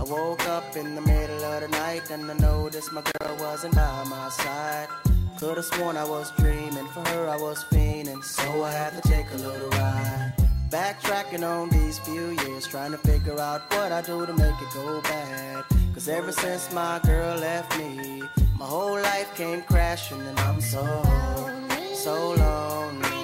woke up in the middle of the night and I noticed my girl wasn't by my side. Could've sworn I was dreaming, for her I was fiending, so I had to take a little ride. Backtracking on these few years, trying to figure out what I do to make it go bad. Cause ever since my girl left me, my whole life came crashing and I'm so lonely.